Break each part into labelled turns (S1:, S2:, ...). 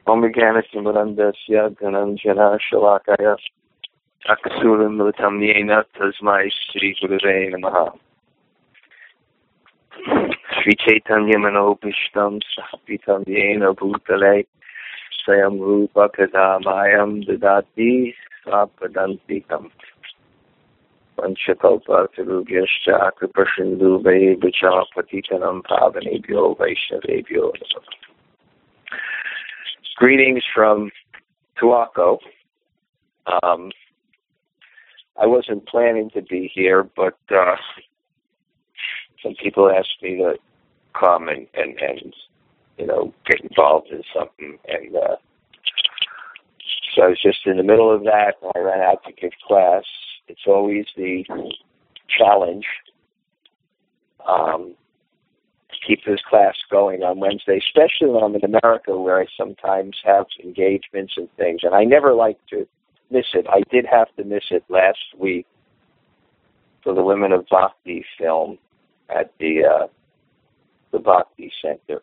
S1: Omriganasymurandasya Gananjana Shalakaya Akasuramritam Yena Tasmai Sri Gurave Namaha. Sri Chaitanya Manopishtam Sahapitam Yena Bhutale Sayam Rupa Kadamayam Dadati Svapadantikam Panchakalpa Tarubhyascha Kripashindu Vaibhacha Patitanam Pavanebhyo Vaishnavebhyo. Greetings from Tuaco. I wasn't planning to be here, but some people asked me to come and get involved in something, and so I was just in the middle of that. I ran out to give class. It's always the challenge to keep this class going on Wednesday, especially when I'm in America, where I sometimes have engagements and things, and I never like to miss it. I did have to miss it last week for the Women of Bhakti film at the Bhakti Center.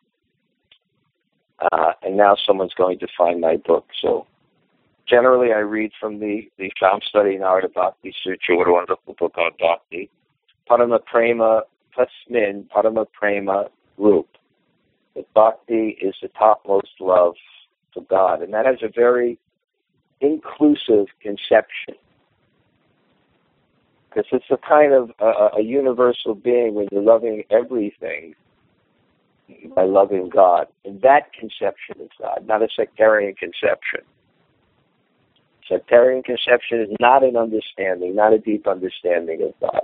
S1: And now someone's going to find my book. So generally I read from the Sham Study Narada Bhakti Sutra, what a wonderful book on Bhakti. Parama Prema Tasmin Parama Prema Rup. That Bhakti is the topmost love for God. And that has a very inclusive conception, because it's a kind of a universal being when you're loving everything by loving God. And that conception is God, not a sectarian conception. Sectarian conception is not an understanding, not a deep understanding of God.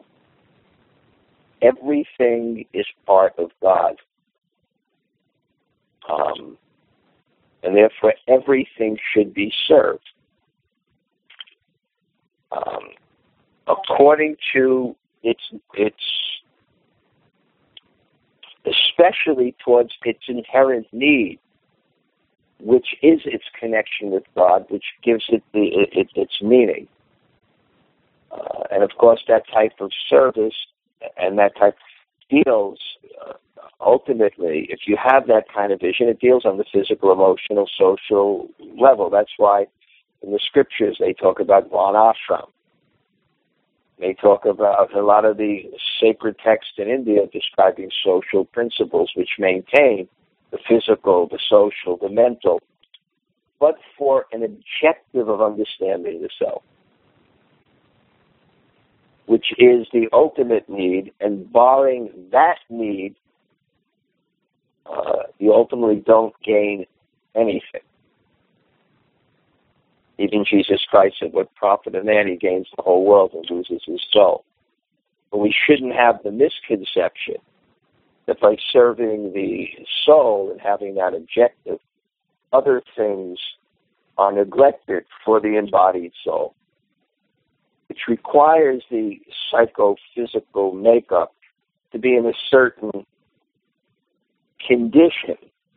S1: Everything is part of God. And therefore everything should be served. According to its especially towards its inherent need, which is its connection with God, which gives it its meaning. And of course, that type of service and that type deals ultimately, if you have that kind of vision, it deals on the physical, emotional, social level. That's why in the scriptures they talk about varnashram. They talk about a lot of the sacred texts in India describing social principles which maintain the physical, the social, the mental, but for an objective of understanding the self, which is the ultimate need, and barring that need, you ultimately don't gain anything. Even Jesus Christ said, what profit a man he gains the whole world and loses his soul? But we shouldn't have the misconception that by serving the soul and having that objective, other things are neglected for the embodied soul, which requires the psychophysical makeup to be in a certain condition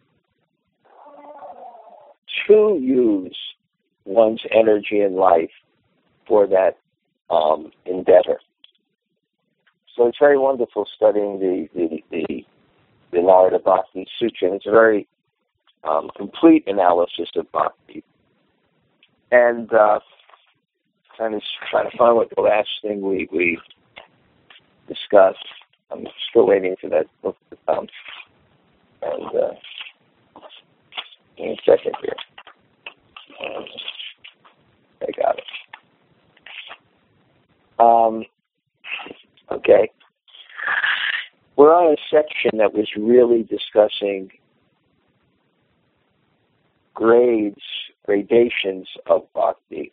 S1: to use one's energy and life for that endeavor. So it's very wonderful studying the Narada Bhakti Sutra. It's a very complete analysis of Bhakti. And trying to find what the last thing we discussed. I'm still waiting for that book to come. And give me a second here. I got it. Okay. We're on a section that was really discussing gradations of Bhakti.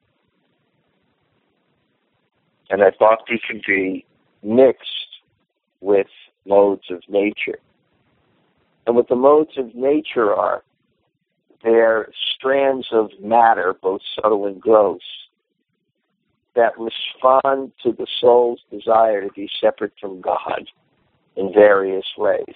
S1: And that Bhakti can be mixed with modes of nature. And what the modes of nature are, they're strands of matter, both subtle and gross, that respond to the soul's desire to be separate from God in various ways.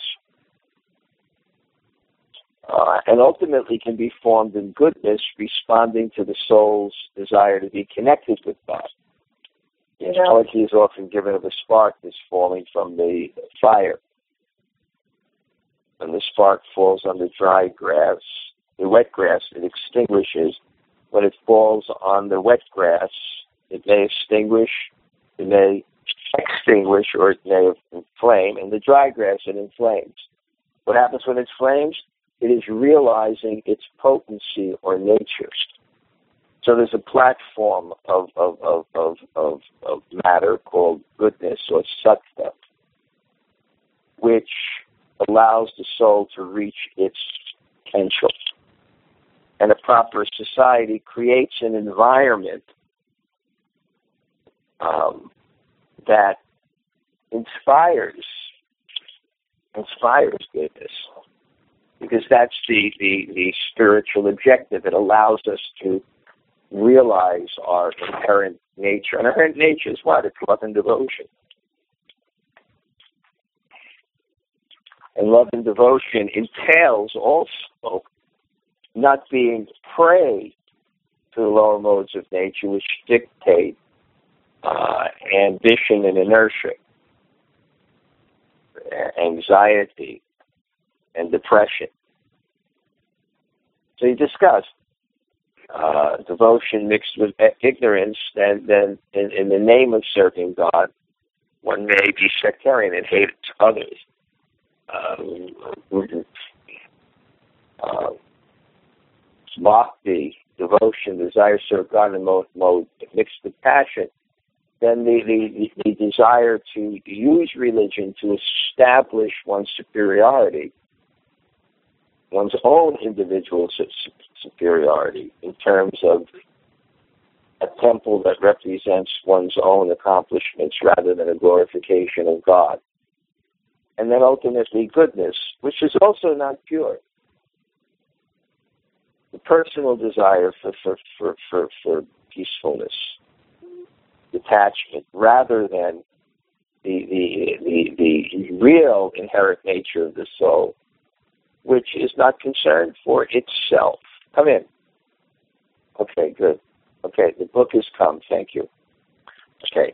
S1: And ultimately can be formed in goodness, responding to the soul's desire to be connected with God. The analogy is often given of a spark that's falling from the fire. When the spark falls on the dry grass, the wet grass, it extinguishes. When it falls on the wet grass, it may extinguish, or it may inflame. And the dry grass, it inflames. What happens when it flames? It is realizing its potency or nature. So there's a platform of matter called goodness or sattva, which allows the soul to reach its potential. And a proper society creates an environment that inspires goodness, because that's the spiritual objective. It allows us to realize our inherent nature. And our inherent nature is what? It's love and devotion. And love and devotion entails also not being prey to the lower modes of nature, which dictate ambition and inertia, anxiety and depression. So you discussed devotion mixed with ignorance, then in the name of serving God, one may be sectarian and hate others. Bhakti, devotion, desire to serve God in mode mixed with passion, then the desire to use religion to establish one's superiority, one's own individual superiority, in terms of a temple that represents one's own accomplishments rather than a glorification of God. And then ultimately goodness, which is also not pure. The personal desire for peacefulness, detachment, rather than the real inherent nature of the soul, which is not concerned for itself. Come in. Okay, good. Okay, the book has come. Thank you. Okay.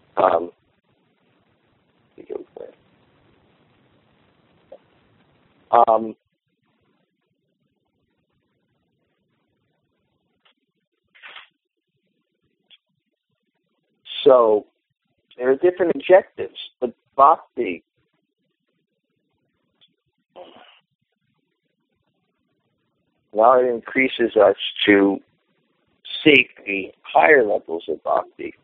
S1: So there are different objectives, but bhakti now it increases us to seek the higher levels of bhakti.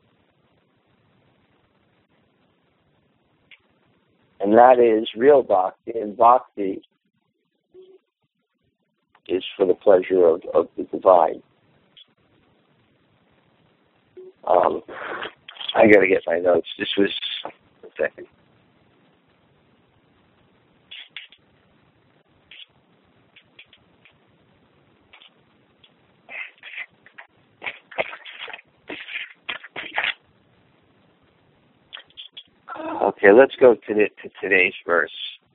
S1: And that is real bhakti, and bhakti is for the pleasure of the divine. I got to get my notes. This was a second. Okay, let's go to today's verse.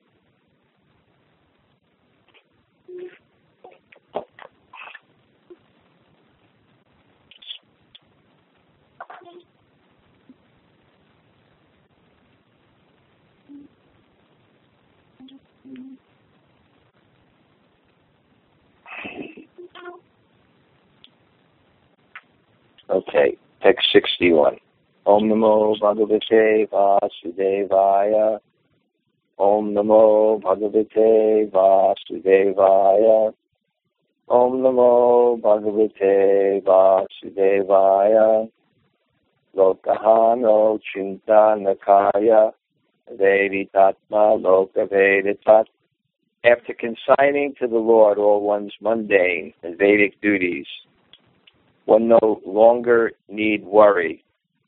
S1: Okay, text 61. Om Namo Bhagavate Vasudevaya. Om Namo Bhagavate Vasudevaya. Om Namo Bhagavate Vasudevaya. Lokahano Chintanakaya Devi Tatma Lokavedatat. After consigning to the Lord all one's mundane and Vedic duties, one no longer need worry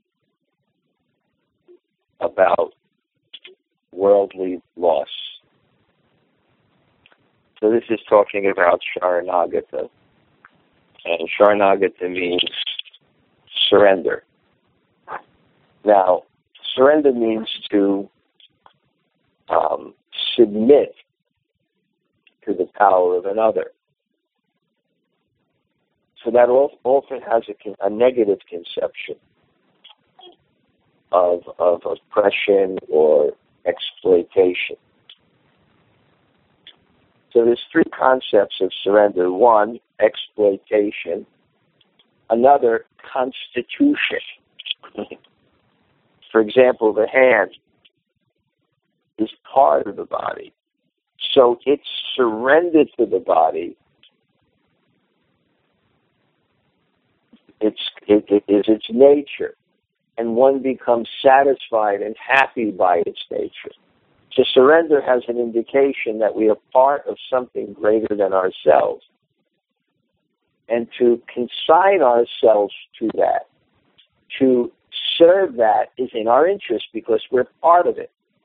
S1: about worldly loss. So this is talking about Sharanagata. And Sharanagata means surrender. Now, surrender means to submit to the power of another. So that often has a negative conception of oppression or exploitation. So there's three concepts of surrender. One, exploitation. Another, constitution. For example, the hand is part of the body. So it's surrendered to the body. It is its nature. And one becomes satisfied and happy by its nature. So surrender has an indication that we are part of something greater than ourselves. And to consign ourselves to that, to serve that, is in our interest because we're part of it.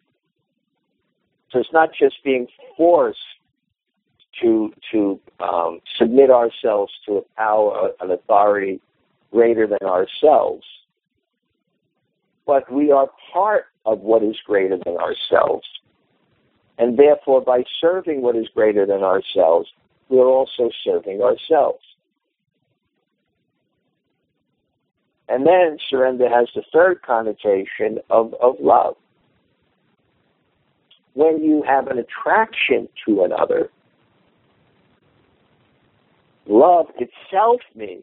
S1: So it's not just being forced to submit ourselves to a power, an authority greater than ourselves, but we are part of what is greater than ourselves. And therefore, by serving what is greater than ourselves, we're also serving ourselves. And then surrender has the third connotation of love. When you have an attraction to another, love itself means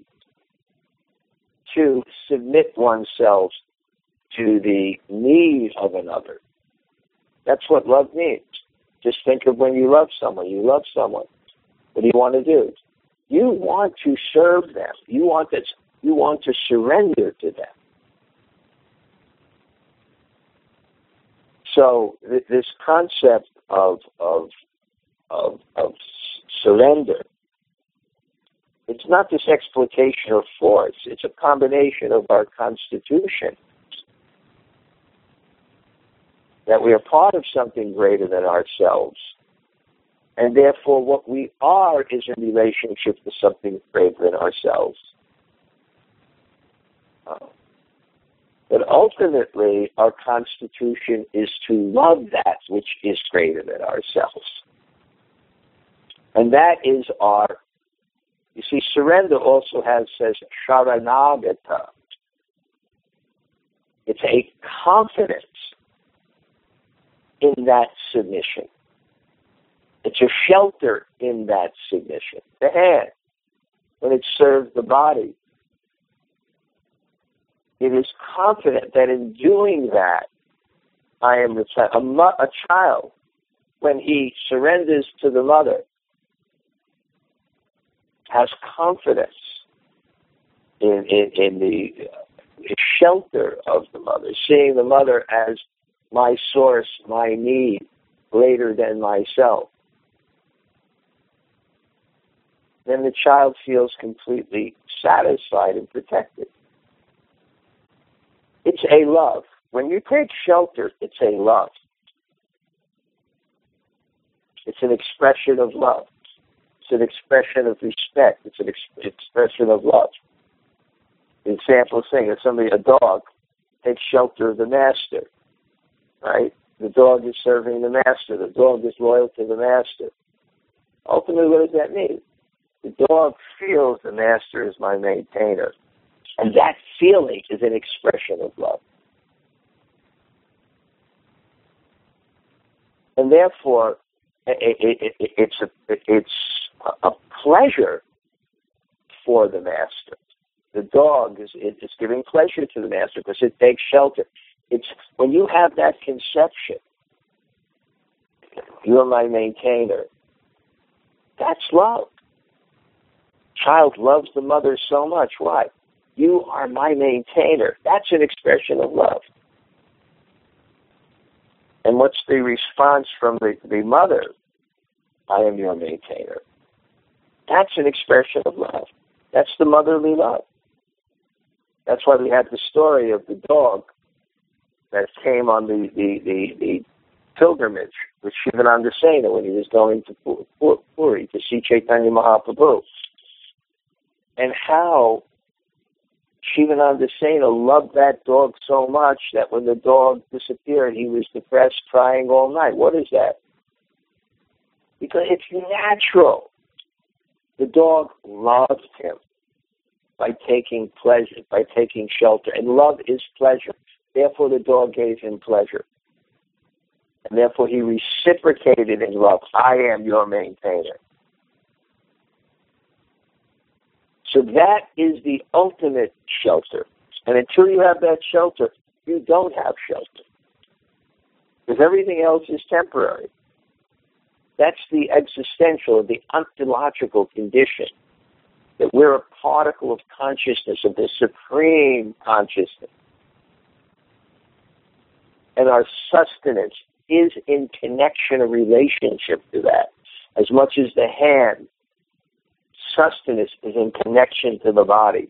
S1: to submit oneself to the need of another. That's what love means. Just think of when you love someone. You love someone. What do you want to do? You want to serve them. You want to surrender to them. So this concept of surrender, it's not this exploitation or force. It's a combination of our constitution, that we are part of something greater than ourselves, and therefore what we are is in relationship to something greater than ourselves. But ultimately, our constitution is to love that which is greater than ourselves. And that is our, you see, surrender also says sharanagata. It's a confidence in that submission. It's a shelter in that submission. The hand, when it serves the body, it is confident that in doing that, I am the child. A child, when he surrenders to the mother, has confidence in the shelter of the mother, seeing the mother as my source, my need, greater than myself. Then the child feels completely satisfied and protected. It's a love. When you take shelter, it's a love. It's an expression of love. It's an expression of respect. It's an expression of love. The example thing is a dog takes shelter of the master, right? The dog is serving the master. The dog is loyal to the master. Ultimately, what does that mean? The dog feels the master is my maintainer. And that feeling is an expression of love. And therefore, it's a pleasure for the master. The dog is giving pleasure to the master because it takes shelter. It's when you have that conception, you're my maintainer. That's love. Child loves the mother so much. Why? You are my maintainer. That's an expression of love. And what's the response from the mother? I am your maintainer. That's an expression of love. That's the motherly love. That's why we had the story of the dog that came on the pilgrimage with Shivananda Sena when he was going to Puri to see Chaitanya Mahaprabhu. And how Shivananda Sena loved that dog so much that when the dog disappeared, he was depressed, crying all night. What is that? Because it's natural. The dog loved him by taking pleasure, by taking shelter. And love is pleasure. Therefore, the dog gave him pleasure. And therefore he reciprocated in love. I am your maintainer. So that is the ultimate shelter. And until you have that shelter, you don't have shelter. Because everything else is temporary. That's the existential, the ontological condition. That we're a particle of consciousness, of the supreme consciousness. And our sustenance is in connection, a relationship to that. As much as the hand, sustenance is in connection to the body.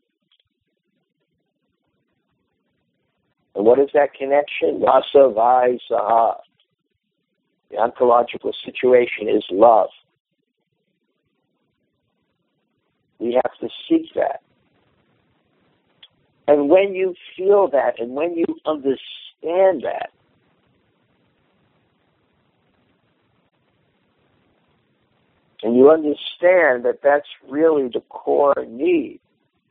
S1: And what is that connection? Rasa Vai Saha. The ontological situation is love. We have to seek that. And when you feel that, and when you understand that, and you understand that that's really the core need,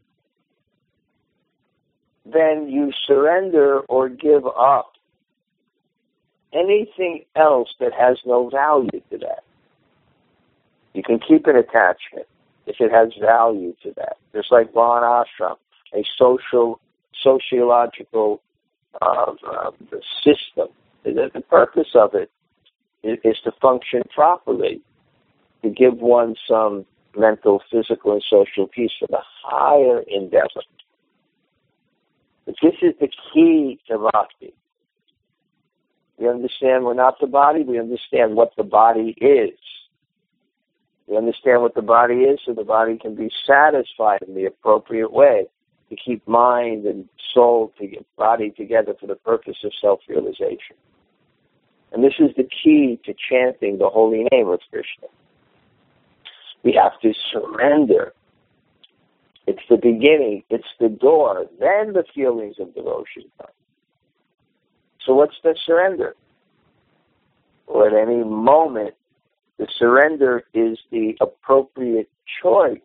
S1: then you surrender or give up anything else that has no value to that. You can keep an attachment if it has value to that. Just like Varna Ashram, a sociological system. The purpose of it is to function properly, to give one some mental, physical, and social peace for the higher endeavor. But this is the key to bhakti. We understand we're not the body. We understand what the body is. We understand what the body is so the body can be satisfied in the appropriate way to keep mind and soul, to get body together for the purpose of self-realization. And this is the key to chanting the holy name of Krishna. We have to surrender. It's the beginning. It's the door. Then the feelings of devotion come. So what's the surrender? Well, at any moment, the surrender is the appropriate choice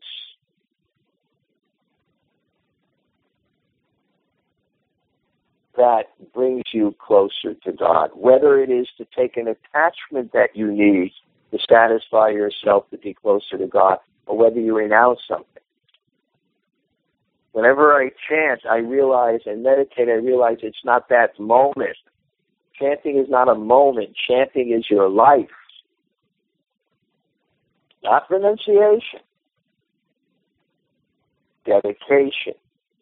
S1: that brings you closer to God. Whether it is to take an attachment that you need to satisfy yourself to be closer to God, or whether you renounce something. Whenever I chant, I realize, and meditate, I realize it's not that moment. Chanting is not a moment. Chanting is your life. Not renunciation. Dedication.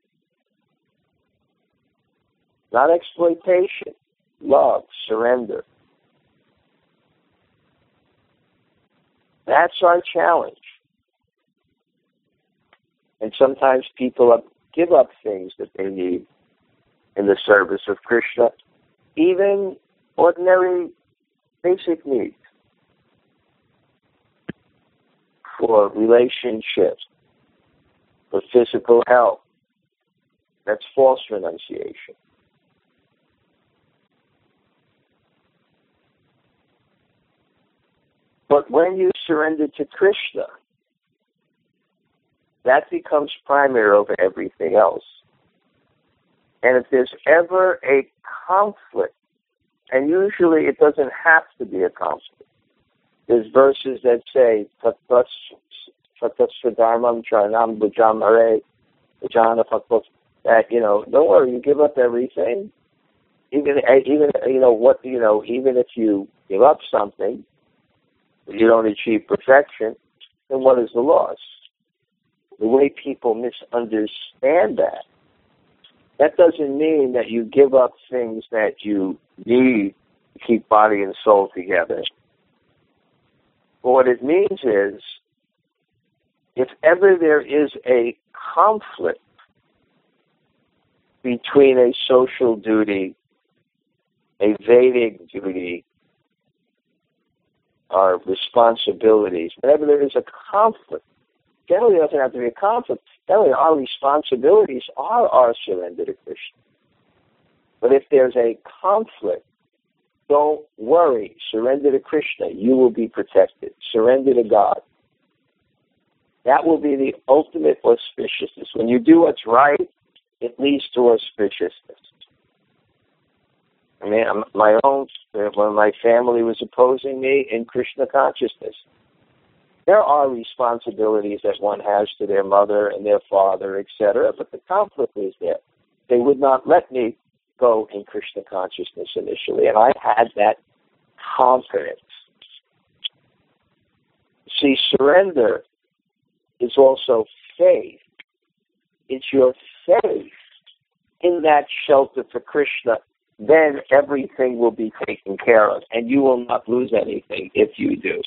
S1: Not exploitation. Love, surrender. That's our challenge. And sometimes people give up things that they need in the service of Krishna, even ordinary basic needs for relationships, for physical health. That's false renunciation. But when you surrender to Krishna, that becomes primary over everything else. And if there's ever a conflict, and usually it doesn't have to be a conflict. There's verses that say, Tatasvadharmam charanam bhujamare bhujana fakot, that, don't worry, you give up everything. Even if you give up something, if you don't achieve perfection, then what is the loss? The way people misunderstand that doesn't mean that you give up things that you need to keep body and soul together. But what it means is, if ever there is a conflict between a social duty, a Vedic duty, our responsibilities, whenever there is a conflict, generally it doesn't have to be a conflict. Generally, our responsibilities are our surrender to Krishna. But if there's a conflict, don't worry. Surrender to Krishna. You will be protected. Surrender to God. That will be the ultimate auspiciousness. When you do what's right, it leads to auspiciousness. I mean, my own, when my family was opposing me in Krishna consciousness, there are responsibilities that one has to their mother and their father, etc., but the conflict was there. They would not let me go in Krishna consciousness initially, and I had that confidence. See, surrender is also faith. It's your faith in that shelter for Krishna. Then everything will be taken care of, and you will not lose anything if you do.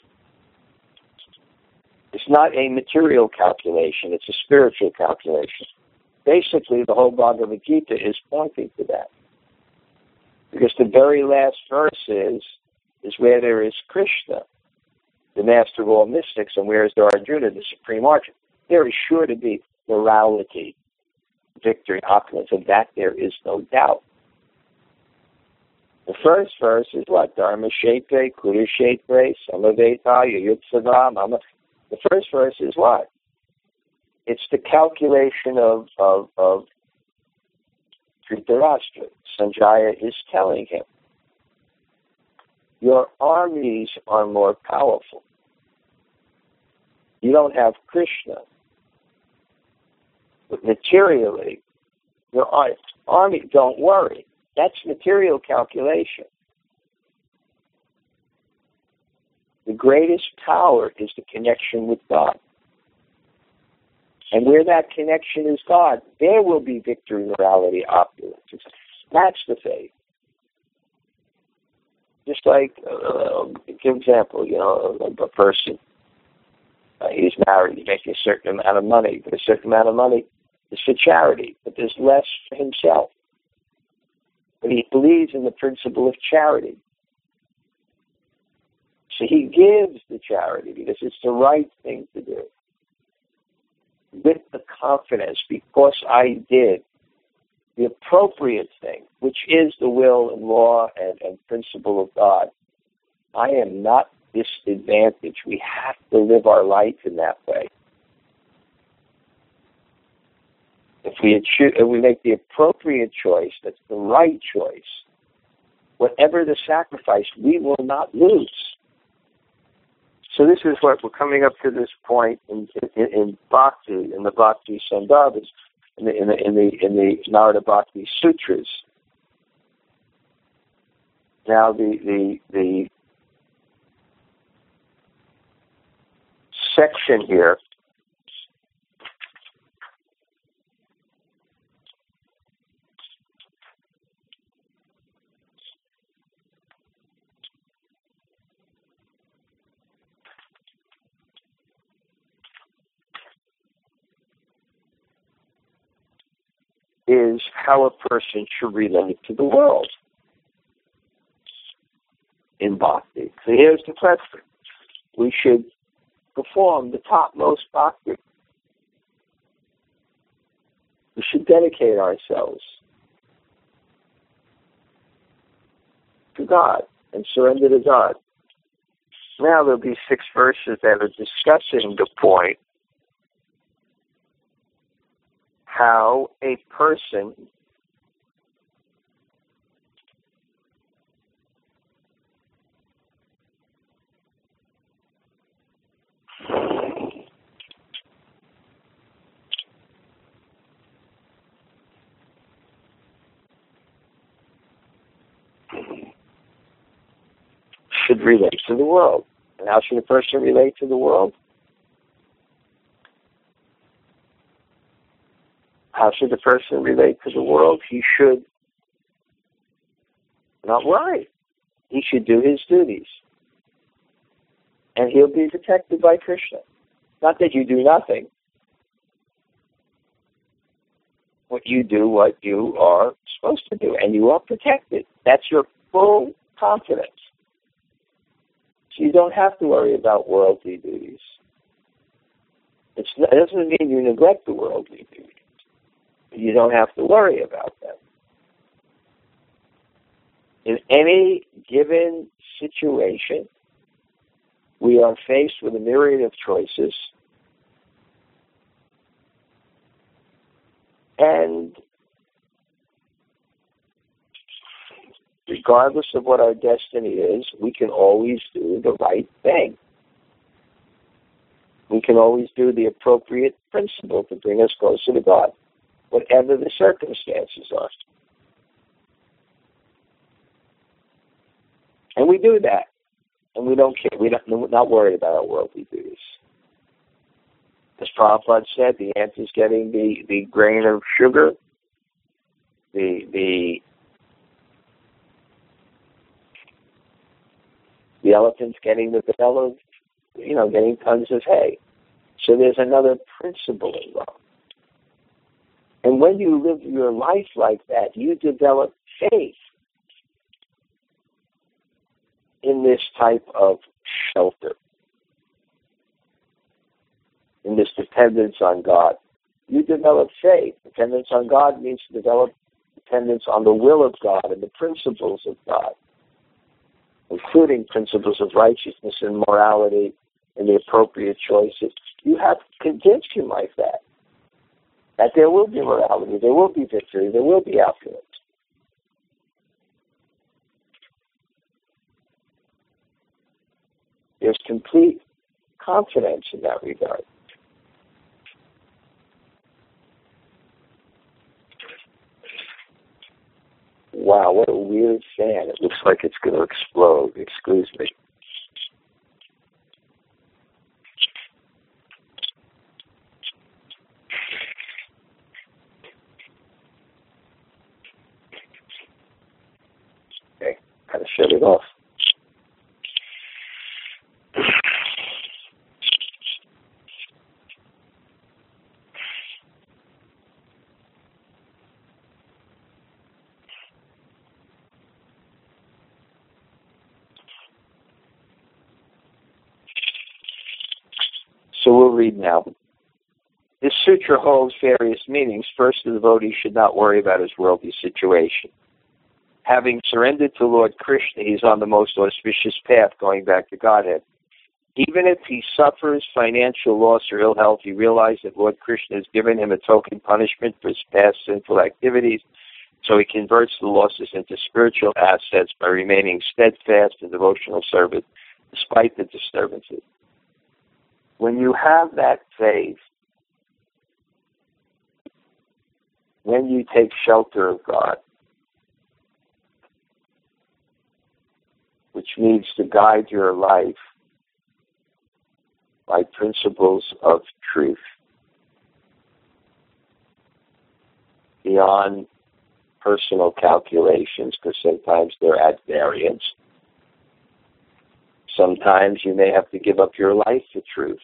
S1: It's not a material calculation, it's a spiritual calculation. Basically, the whole Bhagavad Gita is pointing to that. Because the very last verse is where there is Krishna, the master of all mystics, and where is there Arjuna, the supreme archer. There is sure to be morality, victory, opulence. Of that there is no doubt. The first verse is what? Dharma Shepe, Kuru Shepe, Samaveta, Yuyutsava, Mama. The first verse is what? It's the calculation of Dhritarashtra. Sanjaya is telling him, your armies are more powerful. You don't have Krishna. But materially, your army, don't worry. That's material calculation. The greatest power is the connection with God. And where that connection is God, there will be victory, morality, opulence. That's the faith. Just like, give example, a person, he's married, he's making a certain amount of money, but a certain amount of money is for charity, but there's less for himself. But he believes in the principle of charity. So he gives the charity because it's the right thing to do. With the confidence, because I did the appropriate thing, which is the will and law and principle of God, I am not disadvantaged. We have to live our life in that way. If we make the appropriate choice, that's the right choice, whatever the sacrifice, we will not lose. So this is what we're coming up to this point in Bhakti, in the Bhakti Sandarbhas, in the Narada Bhakti Sutras. Now the section here is how a person should relate to the world in Bhakti. So here's the question. We should perform the topmost Bhakti. We should dedicate ourselves to God and surrender to God. Now there'll be 6 verses that are discussing the point how a person should relate to the world. And how should a person relate to the world? How should a person relate to the world? He should not worry. He should do his duties. And he'll be protected by Krishna. Not that you do nothing. What you do, what you are supposed to do, and you are protected. That's your full confidence. So you don't have to worry about worldly duties. It doesn't mean you neglect the worldly duties. You don't have to worry about them. In any given situation, we are faced with a myriad of choices, and regardless of what our destiny is, we can always do the right thing. We can always do the appropriate principle to bring us closer to God, whatever the circumstances are. And we do that. And we don't care. We're not worried about our worldly duties. As Prabhupada said, the ant is getting the grain of sugar. The elephant's getting the bale of, getting tons of hay. So there's another principle involved. And when you live your life like that, you develop faith in this type of shelter, in this dependence on God. You develop faith. Dependence on God means to develop dependence on the will of God and the principles of God, including principles of righteousness and morality and the appropriate choices. You have to convince you like that there will be morality, there will be victory, there will be opulence. There's complete confidence in that regard. Wow, what a weird fan. It looks like it's going to explode. Excuse me. Okay, kind of shut it off. So we'll read now. This sutra holds various meanings. First, the devotee should not worry about his worldly situation. Having surrendered to Lord Krishna, he is on the most auspicious path going back to Godhead. Even if he suffers financial loss or ill health, he realizes that Lord Krishna has given him a token punishment for his past sinful activities, so he converts the losses into spiritual assets by remaining steadfast in devotional service despite the disturbances. When you have that faith, when you take shelter of God, which means to guide your life by principles of truth, beyond personal calculations, because sometimes they're at variance. Sometimes you may have to give up your life for truth.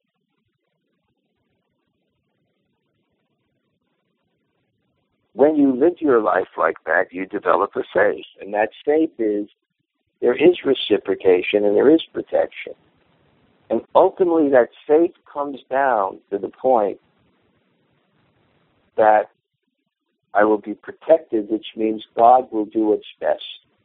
S1: When you live your life like that, you develop a faith. And that faith is, there is reciprocation and there is protection. And ultimately that faith comes down to the point that I will be protected, which means God will do what's best.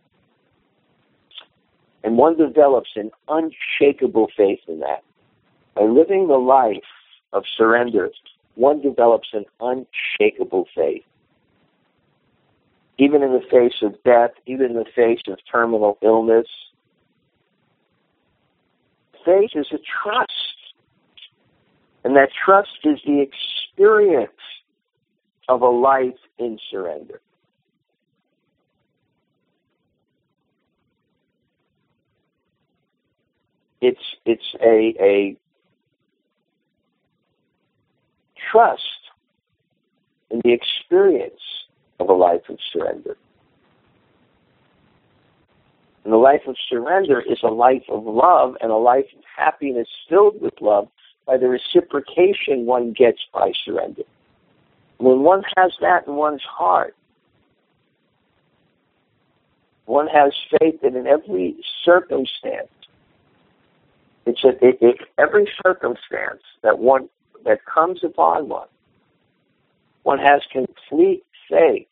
S1: And one develops an unshakable faith in that. By living the life of surrender, one develops an unshakable faith. Even in the face of death, even in the face of terminal illness, faith is a trust. And that trust is the experience of a life in surrender. It's a trust in the experience of a life of surrender. And the life of surrender is a life of love and a life of happiness filled with love by the reciprocation one gets by surrender. When one has that in one's heart, one has faith that in every circumstance, every circumstance that comes upon one, one has complete faith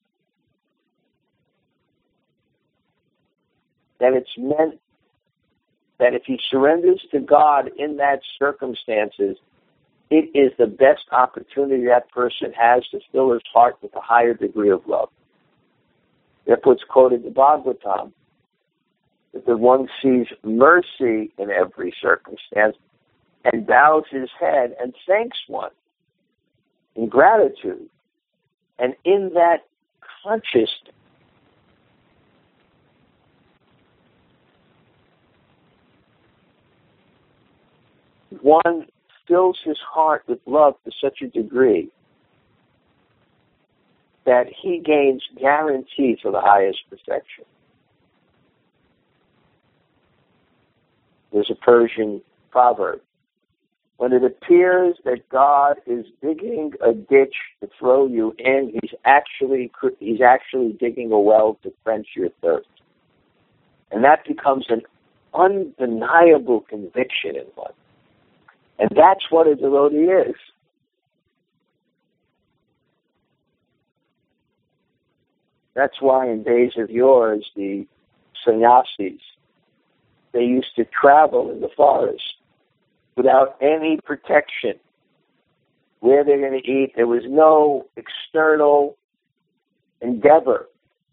S1: that it's meant that if he surrenders to God in that circumstances, it is the best opportunity that person has to fill his heart with a higher degree of love. Therefore, it's quoted in the Bhagavatam that the one sees mercy in every circumstance and bows his head and thanks one in gratitude. And in that consciousness, one fills his heart with love to such a degree that he gains guarantee for the highest perfection. There's a Persian proverb. When it appears that God is digging a ditch to throw you in, he's actually digging a well to quench your thirst. And that becomes an undeniable conviction in one. And that's what a devotee is. That's why in days of yore, the sannyasis, they used to travel in the forest without any protection. Where they're going to eat, there was no external endeavor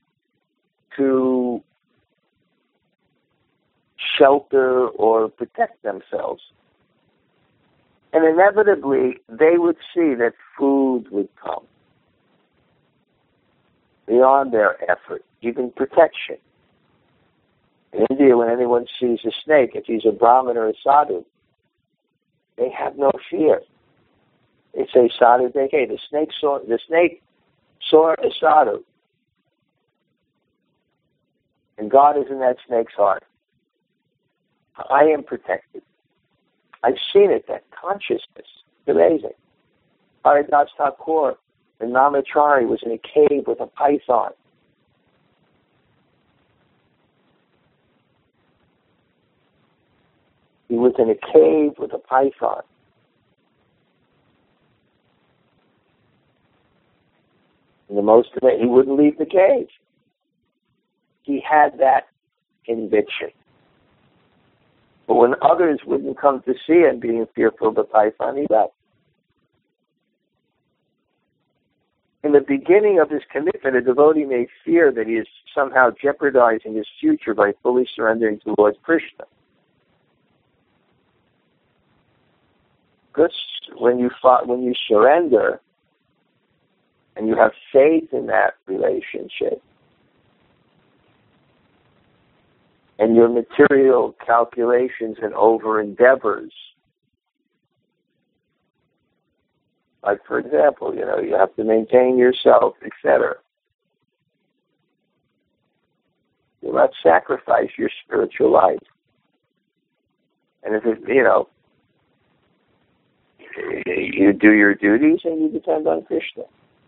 S1: to shelter or protect themselves. And inevitably, they would see that food would come beyond their effort, even protection. In India, when anyone sees a snake, if he's a Brahmin or a sadhu, they have no fear. They say, sadhu, hey, the snake saw a sadhu. And God is in that snake's heart. I am protected. I've seen it, that consciousness. It's amazing. Haridas Thakur in Namachari was in a cave with a python. He was in a cave with a python. And the most of it, he wouldn't leave the cave. He had that conviction. But when others wouldn't come to see him being fearful of the python, he left. In the beginning of his commitment, a devotee may fear that he is somehow jeopardizing his future by fully surrendering to Lord Krishna. Because when you surrender and you have faith in that relationship, and your material calculations and over-endeavors, like, for example, you have to maintain yourself, etc. You'll not sacrifice your spiritual life. And if you do your duties and you depend on Krishna.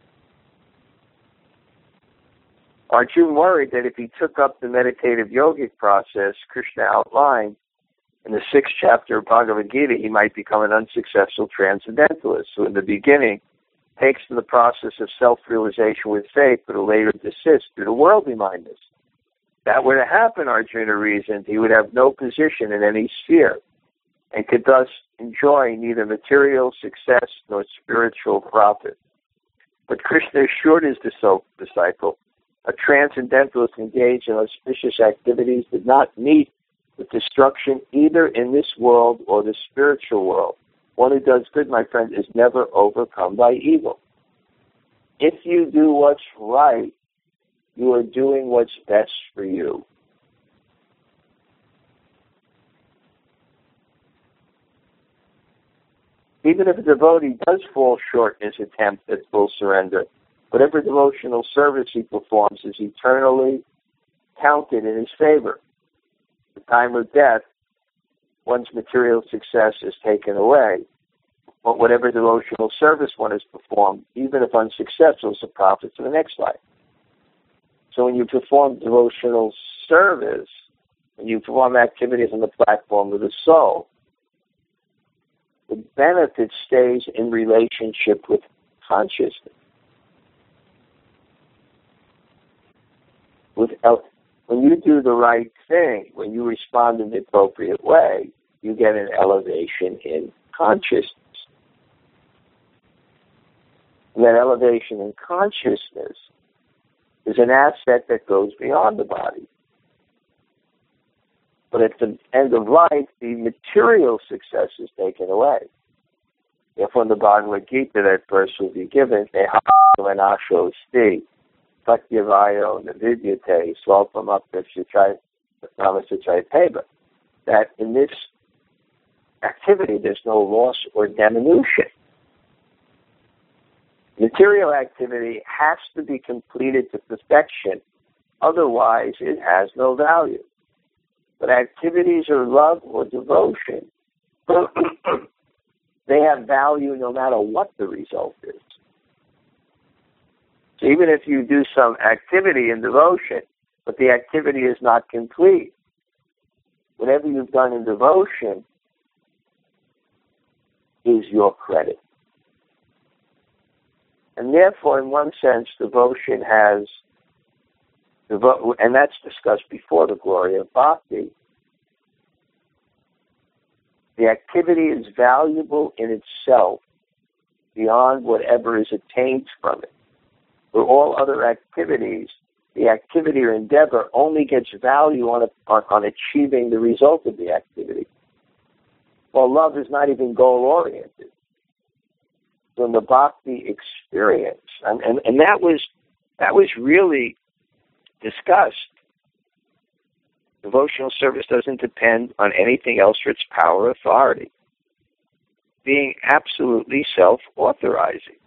S1: Aren't you worried that if he took up the meditative yogic process Krishna outlined in the 6th chapter of Bhagavad Gita, he might become an unsuccessful transcendentalist who in the beginning takes to the process of self-realization with faith, but will later desist due to worldly mindedness? If that were to happen, Arjuna reasoned, he would have no position in any sphere and could thus enjoy neither material success nor spiritual profit. But Krishna assured his disciple, a transcendentalist engaged in auspicious activities did not meet with destruction either in this world or the spiritual world. One who does good, my friend, is never overcome by evil. If you do what's right, you are doing what's best for you. Even if a devotee does fall short in his attempt at full surrender, whatever devotional service he performs is eternally counted in his favor. At the time of death, one's material success is taken away. But whatever devotional service one has performed, even if unsuccessful, is a profit for the next life. So when you perform devotional service, when you perform activities on the platform of the soul, the benefit stays in relationship with consciousness. When you do the right thing, when you respond in the appropriate way, you get an elevation in consciousness. And that elevation in consciousness is an asset that goes beyond the body. But at the end of life, the material success is taken away. Therefore, in the Bhagavad Gita, that verse will be given, Asho sti, Patyavayo Navidyate, Swalpam Aptachichai, that in this activity there's no loss or diminution. Material activity has to be completed to perfection, otherwise it has no value. But activities of love or devotion, they have value no matter what the result is. So even if you do some activity in devotion, but the activity is not complete, whatever you've done in devotion is your credit. And therefore, in one sense, devotion has, and that's discussed before, the glory of bhakti. The activity is valuable in itself beyond whatever is attained from it. For all other activities, the activity or endeavor only gets value on achieving the result of the activity. Well, love is not even goal-oriented. So in the bhakti experience, and that was really discussed. Devotional service doesn't depend on anything else for its power or authority. Being absolutely self-authorizing.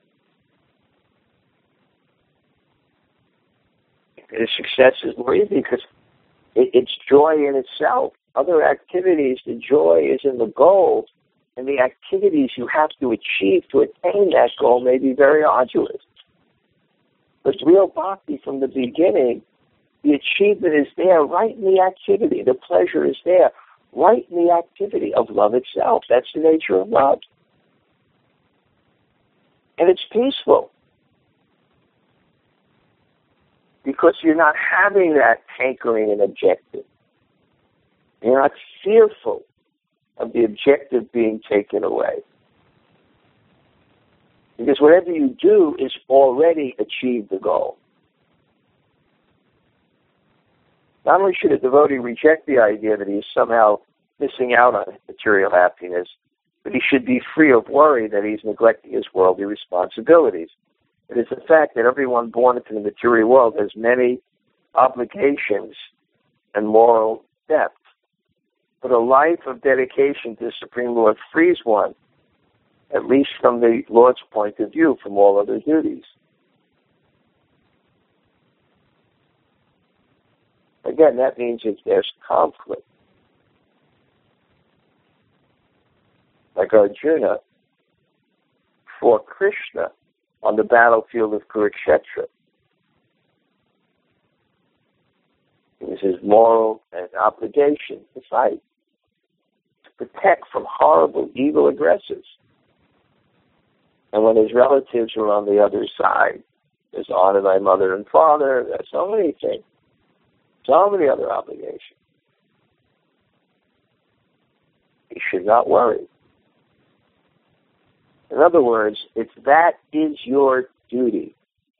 S1: The success is more easy because it's joy in itself. Other activities, the joy is in the goal, and the activities you have to achieve to attain that goal may be very arduous. But real bhakti from the beginning, the achievement is there right in the activity. The pleasure is there right in the activity of love itself. That's the nature of love. And it's peaceful. Because you're not having that hankering and objective. You're not fearful of the objective being taken away. Because whatever you do is already achieved the goal. Not only should a devotee reject the idea that he is somehow missing out on material happiness, but he should be free of worry that he's neglecting his worldly responsibilities. It is a fact that everyone born into the material world has many obligations and moral depth. But a life of dedication to the Supreme Lord frees one, at least from the Lord's point of view, from all other duties. Again, that means if there's conflict, like Arjuna for Krishna on the battlefield of Kurukshetra. It was his moral and obligation to fight, to protect from horrible, evil aggressors. And when his relatives were on the other side, there's honor thy mother and father, there's so many things, so many other obligations. He should not worry. In other words, if that is your duty,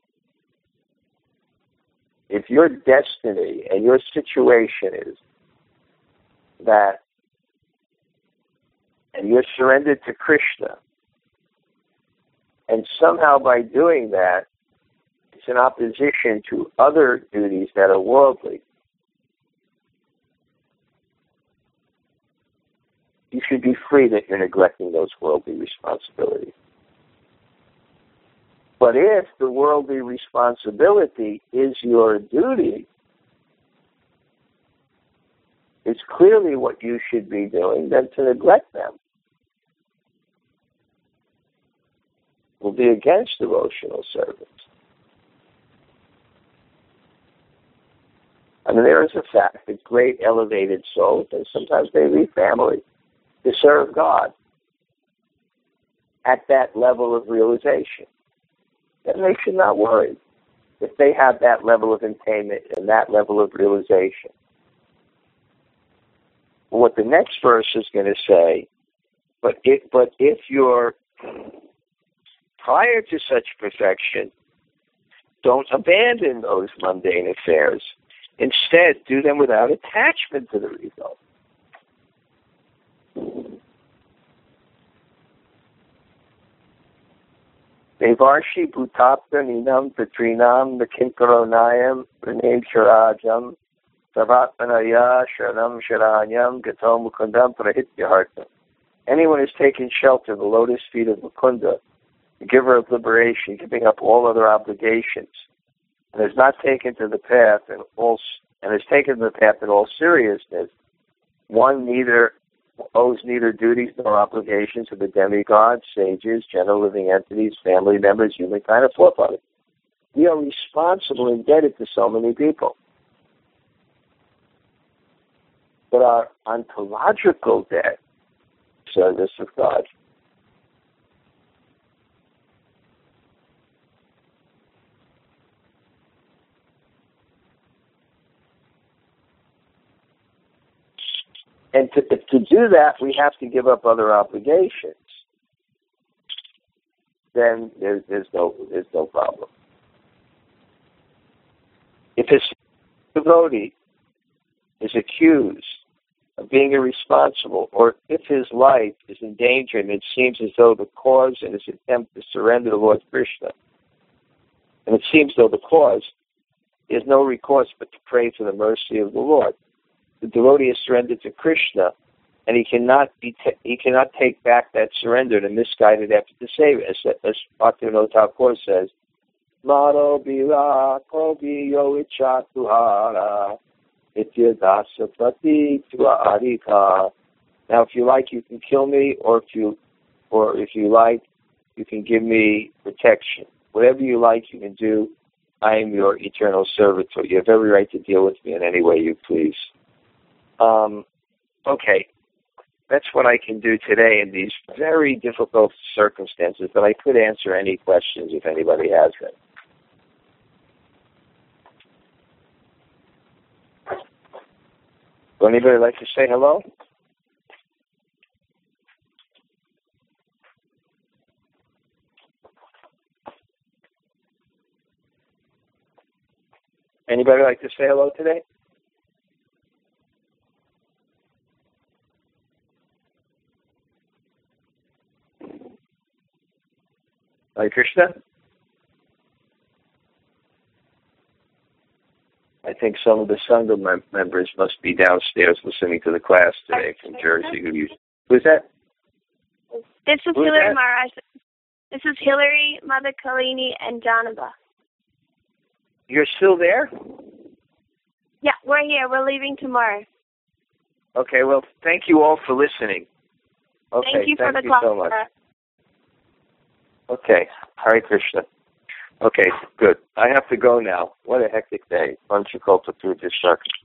S1: if your destiny and your situation is that, and you're surrendered to Krishna, and somehow by doing that, it's in opposition to other duties that are worldly, you should be free that you're neglecting those worldly responsibilities. But if the worldly responsibility is your duty, it's clearly what you should be doing, then to neglect them will be against devotional service. I mean, there is a fact that great elevated souls, and sometimes they leave family to serve God at that level of realization. Then they should not worry if they have that level of attainment and that level of realization. What the next verse is going to say, but if you're prior to such perfection, don't abandon those mundane affairs. Instead, do them without attachment to the result. Devarshi bhutapta ninam tatrinam nakinkaronayam pranam charajam savatmanaya sharanam sharanyam gato mukundam prahityahartam. Anyone who's taken shelter of the lotus feet of Mukunda, the giver of liberation, giving up all other obligations, and has not taken to the path has taken to the path in all seriousness, one owes neither duties nor obligations to the demigods, sages, general living entities, family members, humankind, or forefathers. We are responsible and indebted to so many people. But our ontological debt, service of God, and to do that, we have to give up other obligations. Then there's no problem. If his devotee is accused of being irresponsible, or if his life is in danger and it seems as though the cause in his attempt to surrender to Lord Krishna, and it seems as though the cause is no recourse but to pray for the mercy of the Lord. The devotee is surrendered to Krishna, and he cannot take back that surrender in a misguided effort to save it. As Bhaktivinoda Thakur says, Maro bila kobi yo ichatuhara ityadasapati tua arika. Now, if you like, you can kill me, or if you like, you can give me protection. Whatever you like, you can do. I am your eternal servitor. You have every right to deal with me in any way you please. Okay, that's what I can do today in these very difficult circumstances, but I could answer any questions if anybody has them. Would anybody like to say hello? Anybody like to say hello today? Hare Krishna? I think some of the Sangha members must be downstairs listening to the class today from Jersey. Who's that?
S2: This is Hillary Maharaj. This is Hillary, Mother Kalini, and Janaba.
S1: You're still there?
S2: Yeah, we're here. We're leaving tomorrow.
S1: Okay, well, thank you all for listening. Okay,
S2: thank you for the class.
S1: So much. Okay, Hare Krishna. Okay, good. I have to go now. What a hectic day. Panchakalpa Purja Shakti.